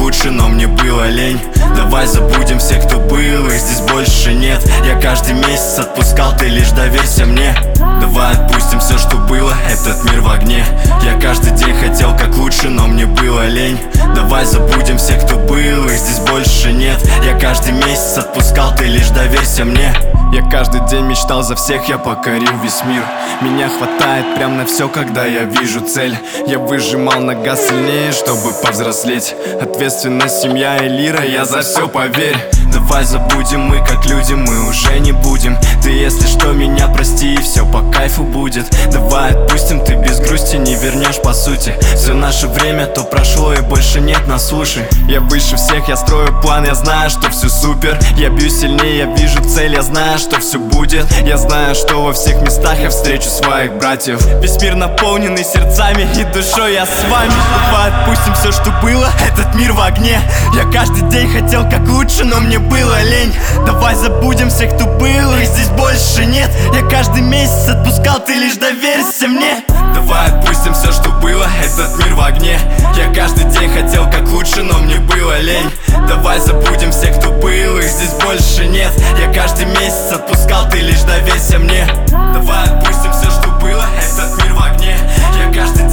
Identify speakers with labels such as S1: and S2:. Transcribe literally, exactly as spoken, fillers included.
S1: лучше, но мне было лень. Давай забудем всех, кто был, их здесь больше нет. Я каждый месяц отпускал, ты лишь доверься мне. Давай отпустим все, что было, этот мир в огне. Я каждый день хотел как лучше, но мне было лень. Давай забудем всех, кто был, их здесь больше нет. Я каждый месяц отпускал, ты лишь доверься мне. Я каждый день мечтал за всех, я покорил весь мир. Меня хватает прям на все, когда я вижу цель. Я выжимал на газ сильнее, чтобы повзрослеть. Ответственность, семья и лира, я за все, поверь. Давай забудем, мы как люди, мы уже не будем. Ты если что, меня прости, и все по кайфу будет. Давай отпустим, ты без грусти не вернешь по сути. Все наше время то прошло и больше нет на суше. Я выше всех, я строю план, я знаю, что все супер. Я бьюсь сильнее, я вижу цель, я знаю, что все будет. Я знаю, что во всех местах я встречу своих братьев. Весь мир наполненный сердцами и душой, я с вами. Давай отпустим все, что было, этот мир в огне. Я каждый день хотел как лучше, но мне было лень. Давай забудем всех, кто был, их здесь больше нет. Я каждый месяц отпускал, ты лишь доверься мне. Давай отпустим все, что было, этот мир в огне. Я каждый день хотел как лучше, но мне было лень. Давай забудем всех, кто был, их здесь больше нет. Я каждый месяц отпускал, ты лишь доверься мне. Давай отпустим все, что было, этот мир в огне. Я каждый